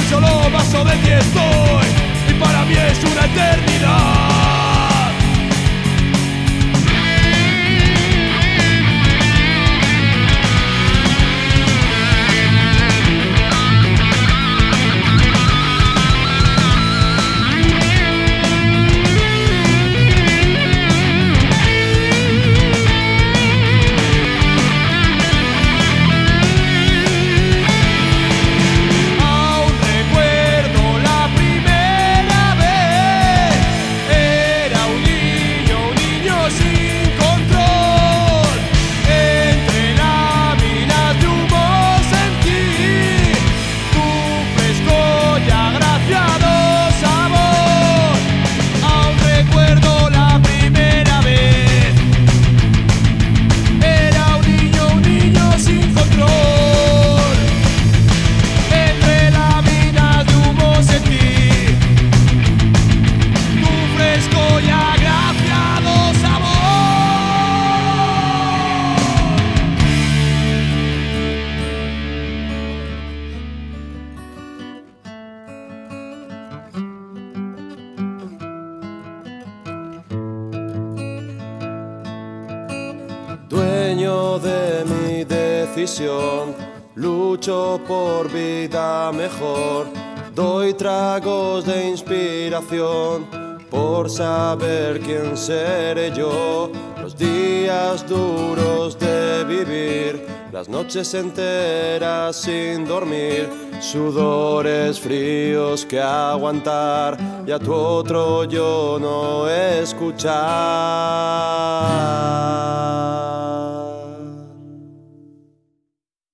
solo paso de ti estoy, y para mí es una eternidad. Dueño de mi decisión, lucho por vida mejor, doy tragos de inspiración por saber quién seré yo. Los días duros de vivir, las noches enteras sin dormir, sudores fríos que aguantar y a tu otro yo no escuchar.